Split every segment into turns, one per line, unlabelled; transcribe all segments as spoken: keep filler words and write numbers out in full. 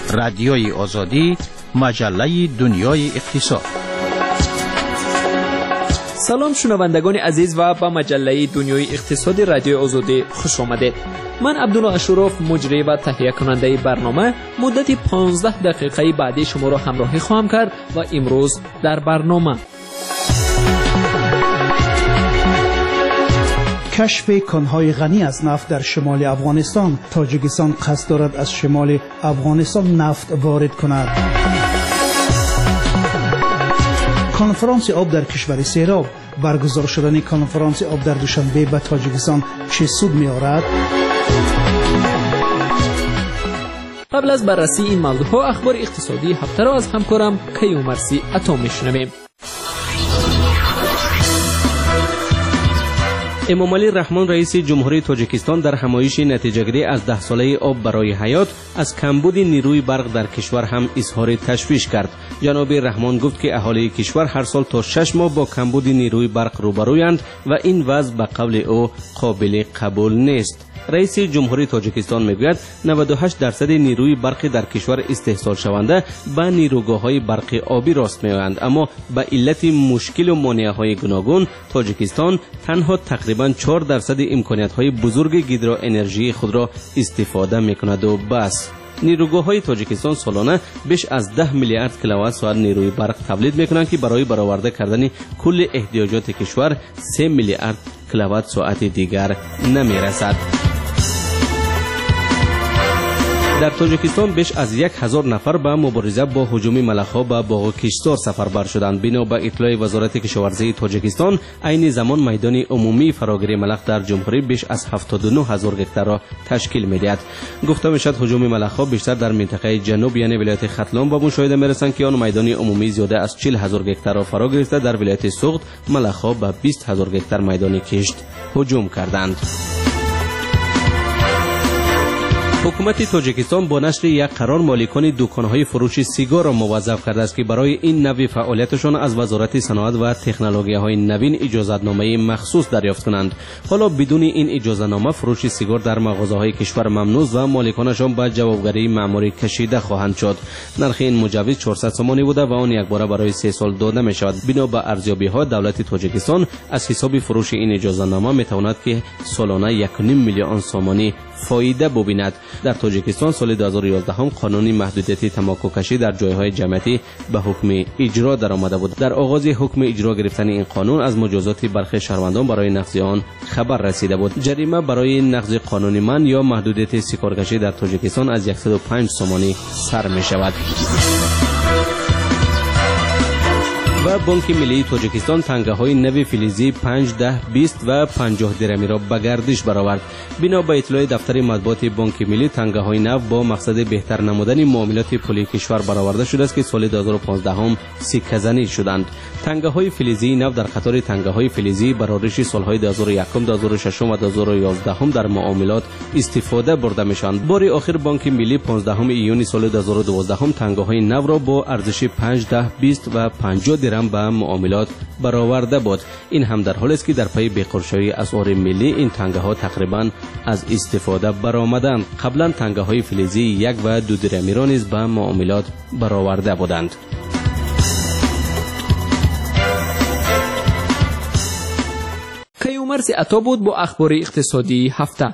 رادیوی آزادی، مجله دنیای اقتصاد.
سلام شنوندگان عزیز و به مجله دنیای اقتصادی رادیوی آزادی خوش آمدید. من عبدالله اشرف، مجری و تهیه کننده برنامه، مدت پانزده دقیقه بعدی شما را همراهی خواهم کرد و امروز در برنامه
کشف کانهای غنی از نفت در شمال افغانستان. تاجیکستان قصد دارد از شمال افغانستان نفت وارد کند. کنفرانس آب در کشور سیراب. برگزار شدن کنفرانس آب در دوشنبه به تاجیکستان چه سود می‌آورد؟
قبل از بررسی این موضوعها اخبار اقتصادی هفته را از همکارم کیومرثی عطا میشنویم.
امامعلی رحمان رئیس جمهوری تاجیکستان در همایش نتیجه‌گیری از ده ساله آب برای حیات از کمبود نیروی برق در کشور هم اظهار تشویش کرد. جناب رحمان گفت که اهالی کشور هر سال تا شش ماه با کمبود نیروی برق روبرویند و این وضع به قول او قابل قبول نیست. رئیس جمهوری تاجیکستان میگوید نود و هشت درصد نیروی برقی در کشور استحصال شونده به نیروگاه‌های برقی آبی راست می‌آیند، اما به علت مشکل و مانع‌های گوناگون تاجیکستان تنها تقریباً چهار درصد امکانیت‌های بزرگ گیدرو انرژی خود را استفاده می‌کند و بس. نیروگاه‌های تاجیکستان سالانه بیش از ده میلیارد کیلووات ساعت نیروی برق تولید می‌کنند که برای برآورده کردن کل احتیاجات کشور سه میلیارد کیلووات ساعت دیگر نمی‌رسد. در تاجیکستان بیش از یک هزار نفر به مبارزه با هجوم ملخ‌ها به باغ کشتزار سفربر شدند. بنا به اطلاع وزارت کشاورزی تاجیکستان، عین زمان میدان عمومی فراگیری ملخ در جمهوری بیش از هفتاد و نه هزار هکتار را تشکیل می‌دهد. گفته می‌شد هجوم ملخ‌ها بیشتر در منطقه جنوب یعنی ولایت ختلان به مشاهده می‌رسند که آن میدان عمومی زیاده از چهل هزار هکتار را فرا گرفته. در ولایت سوغد ملخ‌ها به بیست هزار هکتار میدان کشت هجوم کردند. حکومت تاجیکستان با نشر یک قرار مالکان دکان‌های فروش سیگار را موظف کرده است که برای این نوع فعالیتشان از وزارت صنعت و تکنولوژی‌های نوین اجازه‌نامه مخصوص دریافت کنند. حالا بدون این اجازه‌نامه فروش سیگار در مغازه‌های کشور ممنوع و مالکانشان به جوابگری مأموری کشیده خواهند شد. نرخ این مجوز چهارصد سومانی بوده و آن یکباره برای سه سال داده می‌شود. بنا به ارزیابی‌ها دولت تاجیکستان از حساب فروش این اجازه‌نامه می‌تواند که سالانه یک و نیم میلیون سومانی فایده ببیند. در تاجیکستان سال دو هزار و یازده هم قانون محدودیت تمباکو کشی در جایهای جمعیتی به حکم اجرا درآمده بود. در آغاز حکم اجرا گرفتن این قانون از مجازات برخی شهروندان برای نقض آن خبر رسیده بود. جریمه برای نقض قانون من یا محدودیت سیگارکشی در تاجیکستان از صد و پنج سومانی سر می شود. و بانک ملی تاجیکستان تنگه‌های نو فلزی پنج، ده، بیست و پنجاه درمی را به گردش برآورد. بنا به اطلاع دفتر مطبوعات بانک ملی، تنگه‌های نو با مقصد بهتر نمودن معاملات پولی کشور برآورده شده است که سال دو هزار و پانزده هم سکه‌زنی شدند. تنگه‌های فلزی نو در قطار تنگه‌های فلزی برآورش سال‌های دو هزار و یک، دو هزار و شش و دو هزار و یازده هم در معاملات استفاده برده می‌شوند. بار آخر بانک ملی پانزدهم ایون سال دو هزار و دوازده هم تنگه‌های نو را با ارزش پنج، ده، بیست و پنجاه درم به معاملات برآورده بود. این هم در حالی است که در پی بقرشوی اسعار ملی این تنگه ها تقریبا از استفاده برآمدند. قبلا تنگه های فلزی یک و دو درمی را نیز به معاملات برآورده بودند.
کیومرثی عطا بود با اخبار اقتصادی هفته.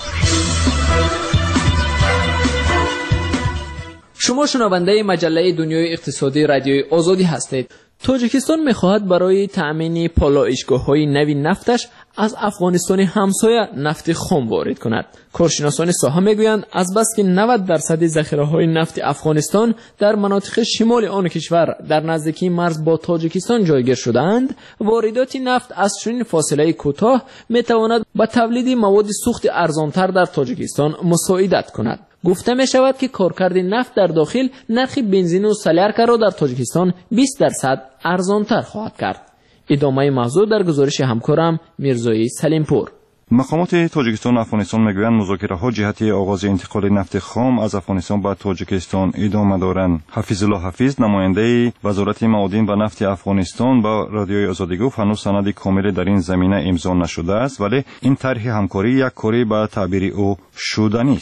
شما شنونده مجله دنیای اقتصادی رادیوی آزادی هستید. تاجیکستان می‌خواهد برای تأمین پالایشگاه‌های نوی نفتش از افغانستان همسایه نفت خام وارد کند. کارشناسان ساحه میگویند از بس که نود درصد ذخیره‌های نفت افغانستان در مناطق شمال آن کشور در نزدیکی مرز با تاجیکستان جایگیر شده‌اند، واردات نفت از چنین فاصله کوتاه می‌تواند به تولید مواد سوخت ارزانتر در تاجیکستان مساعدت کند. گفته می شود که کارکرد نفت در داخل نرخ بنزین و سلیارکا را در تاجیکستان بیست درصد ارزانتر خواهد کرد. ادامه موضوع در گزارش همکارم میرزایی سلیمپور.
مقامات تاجیکستان و افغانستان میگویند مذاکره‌ها جهت آغاز انتقال نفت خام از افغانستان به تاجیکستان ادامه دارند. حفیظ الله حفیظ، نماینده وزارت معادن و نفت افغانستان، با رادیوی آزادی گفت هنوز سند کامل در این زمینه امضا نشده است، ولی این طرح همکاری یک کاری به تعبیر او شدنی است.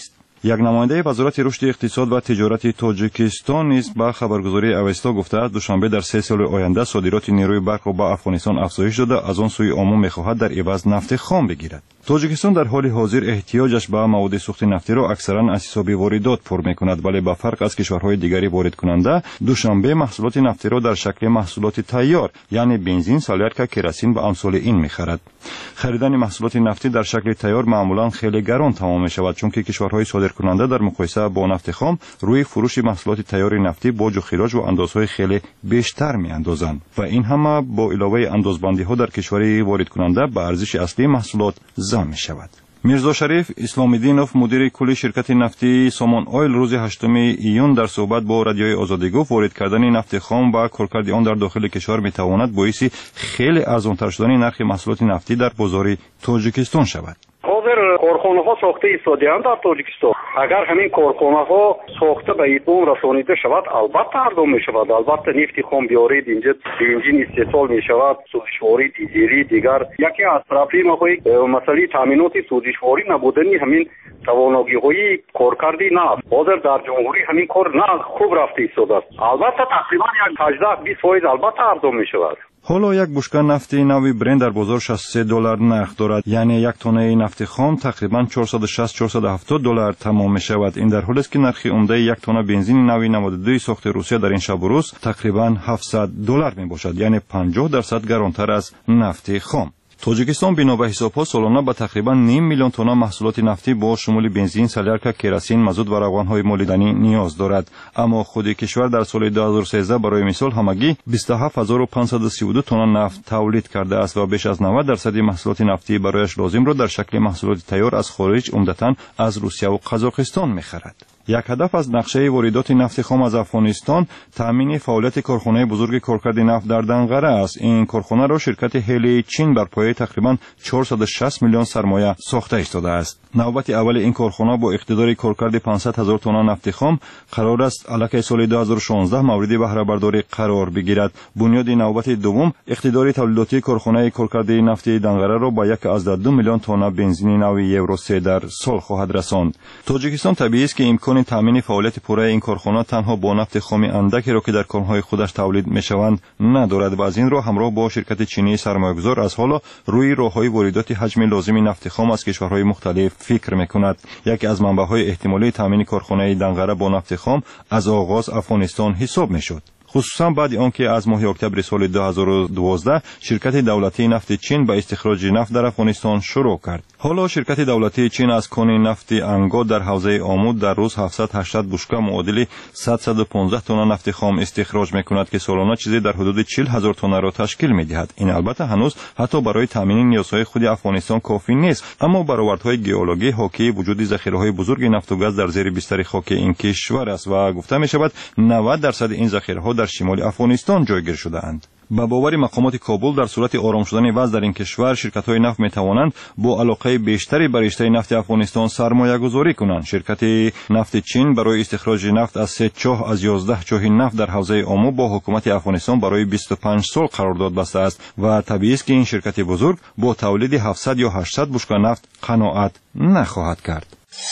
یک نماینده وزارت رشد اقتصاد و تجارت تاجیکستان نیز به خبرگزاری اوستا گفته است دوشنبه در سه سال آینده صادرات نیروی برق را به افغانستان افزایش داده، از آن سوی عموم می‌خواهد در عوض نفت خام بگیرد. تاجیکستان در حال حاضر احتیاجش به مواد سوخت نفتی را اکثرا از حساب واردات پر می‌کند، ولی به فرق از کشورهای دیگری وارد کننده دوشنبه محصولات نفتی را در شکل محصولات تیار یعنی بنزین، سالیرکا، کراسین و امثال این می‌خرد. خریدن محصولات نفتی در شکل تیار معمولا خیلی گران تمام می‌شود، چون که کشورهای صادرکننده در مقایسه با نفت خام روی فروش محصولات تیار نفتی باج و خراج و اندازهای خیلی بیشتر می‌اندازند و این همه با علاوه اندازبندی‌ها در کشور وارد کننده به ارزش اصلی محصولات ضم می‌شود. میرزا شریف اسلام‌الدینوف مدیر کل شرکت نفتی سامان آیل روز هشتم ایون در صحبت با رادیوی آزادی گفت وارد کردن نفت خام و کارکرد آن در داخل کشور می‌تواند باعث خیلی ارزان‌تر شدن نرخ محصولات نفتی در بازار تاجیکستان شود.
حاضر کارخانه‌ها ساخته ایستاده‌اند در تاجیکستان. اگر همین کارخانه‌ها ساخته به اتمام رسانیده شود البته ارزان می‌شود. البته نفت خام بیارید اینجا بنزین استحصال می‌شود، سوزشواری دیگری دیگر یکی از پرابلم‌های مسئله تامینات سوزشواری نبودنی همین توانایی‌های کارکردی نفت. حاضر در جمهوری همین کار نه خوب رفته ایستاده است. البته تقریبا یک هجده بیست درصد البته ارزان می‌شود.
حالا یک بشکه نفتی نوی برند در بازار شصت و سه دلار نرخ دارد، یعنی یک تونه نفت خام تقریبا چهارصد و شصت تا چهارصد و هفتاد دلار تمام می شود. این در حالی است که نرخ عمده یک تونه بنزین نوی نود و دو ساخت روسیه در این شب و روز تقریبا هفتصد دلار می باشد، یعنی پنجاه درصد گرانتر از نفت خام. تاجیکستان بنا به حساب‌ها سالانه به تقریبا نیم میلیون تن محصولات نفتی با شمول بنزین، سالیرکا، کراسین، مازوت و روغن‌های مولدنی نیاز دارد، اما خود کشور در سال دو هزار و سیزده برای مثال همگی بیست و هفت هزار و پانصد و سی و دو تن نفت تولید کرده است و بیش از نود درصد محصولات نفتی برایش لازم را در شکل محصولات تیار از خارج عمدتاً از روسیه و قزاقستان می‌خرد. یک هدف از نقشه واردات نفت خام از افغانستان تامین فعالیت کارخانه بزرگ کارکرد نفت در دنغره است. این کارخانه را شرکت هلی چین بر پایه تقریبا چهارصد و شصت میلیون سرمایه ساخته ایستاده است. نوبت اول این کارخانه با اقتدار کارکرد پانصد هزار تن نفت خام قرار است الکی سال دو هزار و شانزده مورد بهره برداری قرار بگیرد. بنیاد نوبت دوم اقتدار تولیداتی کارخانه کارکرد نفت دنغره را با یک از دو میلیون تن بنزین نوی یورو سه در سال خواهد رساند. تاجیکستان طبیعی است که امکان تامین فعالیت پوره این کارخانه تنها با نفت خام اندکی را که در کانهای خودش تولید میشوند ندارد و از این راه همراه با شرکت چینی سرمایه‌گذار از حالا روی راههای واردات حجم لازم نفت خام از کشورهای مختلف فکر میکند. یکی از منبع‌های احتمالی تامین کارخانه دنغره با نفت خام از آغاز افغانستان حساب میشد، خصوصا بعد آنکه از ماه اکتبر سال دو هزار و دوازده شرکت دولتی نفت چین به استخراج نفت در افغانستان شروع کرد. حالا شرکت دولتی چین از کان نفت انگا در حوزه آمود در روز هفتصد و هشتاد بشکه معادل صد و پانزده تن نفت خام استخراج میکند که سالانه چیزی در حدود چهل هزار تن را تشکیل میدهد. این البته هنوز حتی برای تامین نیازهای خود افغانستان کافی نیست، اما برآوردهای گئولوژی حاکی وجود ذخیره‌های بزرگ نفت و گاز در زیر بستر خاک این کشور است و گفته میشود نود درصد این ذخیره‌ها در شمال افغانستان جایگیر شده اند. با باور مقامات کابل در صورت آرام شدن وضع در این کشور شرکت‌های نفت می‌توانند با علاقه بیشتری بر رشته نفت افغانستان سرمایه‌گذاری کنند. شرکت نفت چین برای استخراج نفت از سه چاه از یازده چاه نفت در حوزه آمو با حکومت افغانستان برای بیست و پنج سال قرارداد بسته است و طبیعی است که این شرکت بزرگ با تولید هفتصد یا هشتصد بشکه نفت قناعت نخواهد کرد.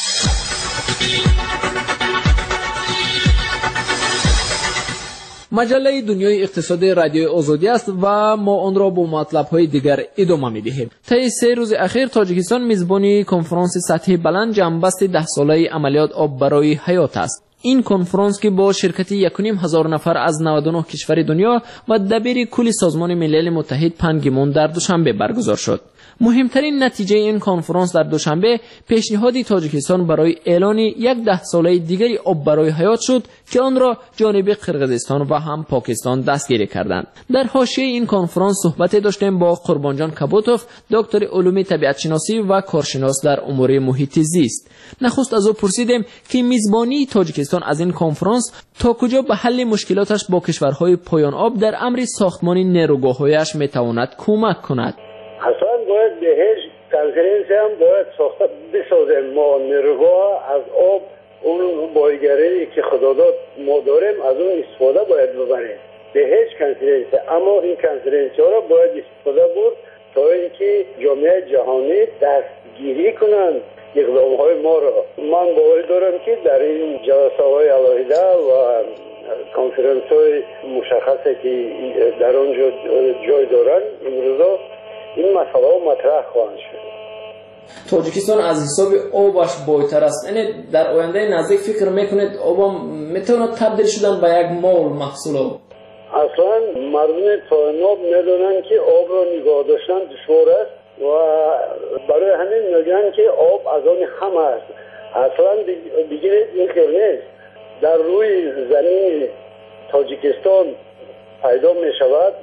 مجله دنیای اقتصادی رادیوی آزادی است و ما آن را با مطلب‌های دیگر ادامه می‌دهیم. طی سه روز اخیر تاجیکستان میزبانی کنفرانس سطحی بلند جنبست ده ساله عملیات آب برای حیات است. این کنفرانس که با شرکت یک و نیم هزار نفر از نود و نه کشور دنیا و دبیر کل سازمان ملل متحد پنگیمون در دوشنبه برگزار شد. مهمترین نتیجه این کنفرانس در دوشنبه پیشنهاد تاجیکستان برای اعلان یک ده ساله دیگری آب برای حیات شد که آن را جانب قرقیزستان و هم پاکستان دستگیری کردند. در حاشیه این کنفرانس صحبت داشتیم با قربانجان کبوتوف، دکتر علوم طبیعت شناسی و کارشناس در امور محیط زیست. نخست از او پرسیدیم که میزبانی تاجیکستان از این کنفرانس تا کجا به حل مشکلاتش با کشورهای پایان آب در امر ساختمان نیروگاه‌هایش میتواند کمک کند.
اصلا باید به هیچ کنفرانسی هم باید ساخته بسازیم ما نیروگاه از آب، اون بایگری که خدا داد ما داریم از اون استفاده باید ببریم به هیچ کنفرانسی. اما این کنفرانسی ها را باید استفاده بود تا اینکه جامعه جهانی دستگیری کنند اقدامهای ما را. من باور دارم که در این جلسه های علاهیده و کنفرانس های مشخصی که در آنجا جای دارند امروزا این مسئله ها مطرح خواهند شد.
تاجیکستان از حساب آبش بایتر است، یعنی در آینده نزدیک فکر میکنید آب میتونه تبدیل شدن به یک مول محصول آب؟
اصلا مردم تایناب میدونن که آب را نگاه داشتن دشوار است و برای همین میگن که آب از آن همه است. اصلا دیگه این خیلی نیست. در روی زمین تاجیکستان پیدا می شود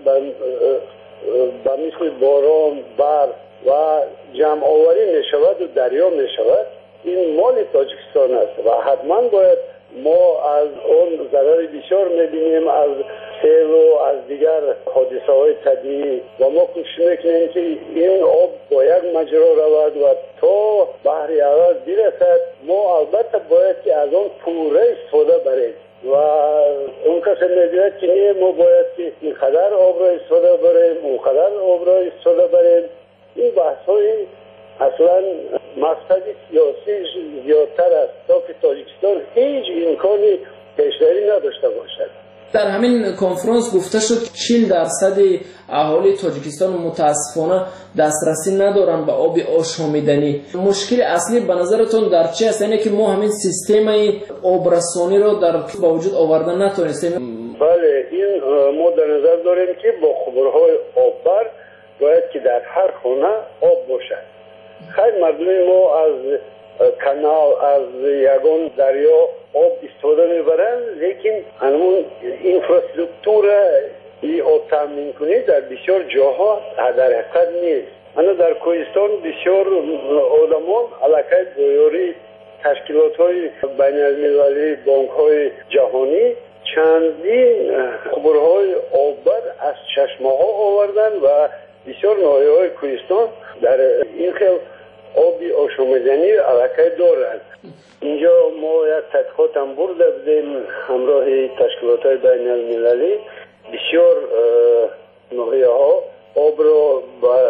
به مثل باران، برف و جمع آوری می شود و دریا می شود. این مال تاجیکستان است و حتما باید ما از اون ضرر بسیار می بینیم، از سیل و از دیگر حادثه های طبیعی و ما کوشش میکنیم که این آب با یک مجرا رود و تا بحر عوض برسد. ما البته باید که از اون پوره استفاده بریم و اون کسی میگوید که نه ما باید که اینقدر آب را استفاده بریم، اونقدر آب را استفاده بریم. این بحث های اصلا مقصد سیاسی زیادتر است تا که تاجیکستان هیچ امکانی پیشروی نداشته باشد.
در همین کنفرانس گفته شد چهل درصد اهالی تاجیکستان متاسفانه دسترسی ندارند به آب آشامیدنی. مشکل اصلی به نظرتون در چه است؟ یعنی که ما همین سیستم آبرسانی رو در با وجود آوردن نتونستیم؟
بله، این ما در نظر داریم که با خبرهای آببر باید که در هر خانه آب باشد. خیلی مردم ما از کانال، از یگان دریا آب استفاده میبرند، لیکن همون اینفراسترکتور ای آب تامین کنی در بسیار جاها در حقیقت نیست. انا در کوهستان بسیار آدمان علاقه گویاری تشکیلات های بین المللی، بانک های جهانی چندین خبرهای آببر از چشمه ها آوردن و بسیار ناحیه های کوهستان در این خیل آبی آشامیدنی علاقه دارند. اینجا ما یک تحقیقات هم برده بودیم همراه تشکیلات های بین المللی. بسیار ناحیه ها آب را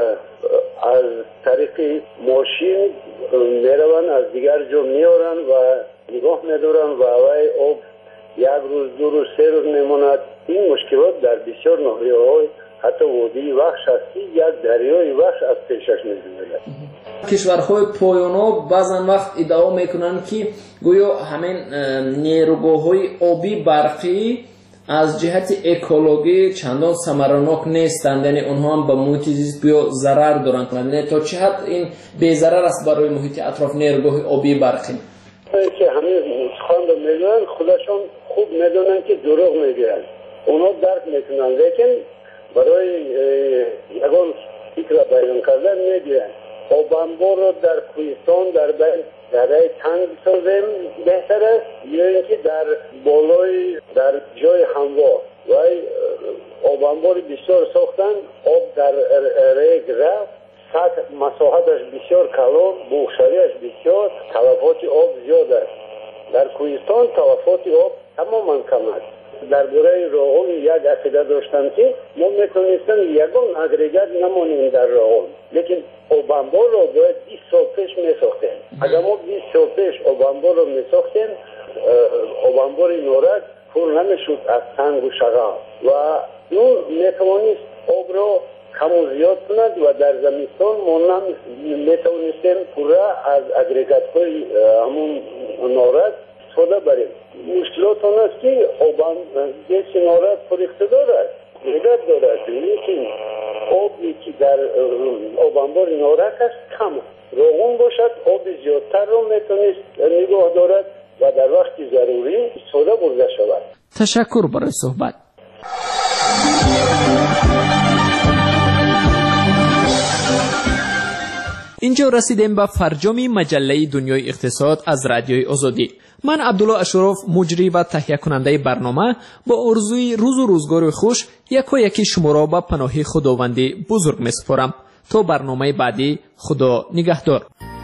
از طریق ماشین میروند، از دیگر جا میارن و نگاه میدارن و اوای آب یک روز دو روز سه روز میماند. این مشکلات در بسیار ناحیه های حتی وادی وحش هستی یک دریای وحش از پیشش می‌گذرد.
کشورهای پایان‌ها بعضن وقت ادعا میکنن که گویا همین نیروگاه‌های آبی برقی از جهت اکولوژی چندان ثمرناک نیستند، یعنی اونها هم به محیط زیست بیا ضرر دارن کنند. تا چه حد این بی ضرر است برای محیط اطراف نیروگاه آبی برقی؟
که همین خان رو میگن خودشون خوب میدونن که دروغ میگن، اونا درک میکنن، لیکن برای یگان فکر بیان کردن میگن آب انبار رو در کوهستان در بین دره تنگ بسازیم بهتر است یا اینکه در بالای در جای هموار و آب انبار بسیار ساختن، آب در ریگ رفت، سطح مساحتش بسیار کلان، بخشریش بسیار، تلفات آب زیاد است. در کوهستان تلفات آب تماما کم است. در برای راغون یک عقیده داشتن که ما میتونستیم یگان اگریگات نمانیم در راغون، لیکن آبانبار رو باید بیست سال پیش میساختیم. اگر ما بیست سال پیش آبانبار رو میساختیم، آبانبار نورک پر نمیشد از تنگ و شغال و اون میتوانست آب رو کم و زیاد کند و در زمستان ما میتوانستیم پورا از اگریگات های همون نورک استفاده بریم. مشکلات اون است که آبان دیسی نورک پر اقتدار است، اقتدار دارد، لیکن آبی که در آبانبار نورک است کم روغون باشد، آب زیادتر رو میتونست نگاه دارد و در وقت ضروری استفاده برده شود.
تشکر برای صحبت. اینجا رسیدیم به فرجام مجله دنیای اقتصاد از رادیوی آزادی. من عبدالله اشرف مجری و تهیه کننده برنامه با آرزوی روز و روزگار خوش یکا یکی شما را به پناه خداوند بزرگ میسپارم. تا برنامه بعدی، خدا نگهدار.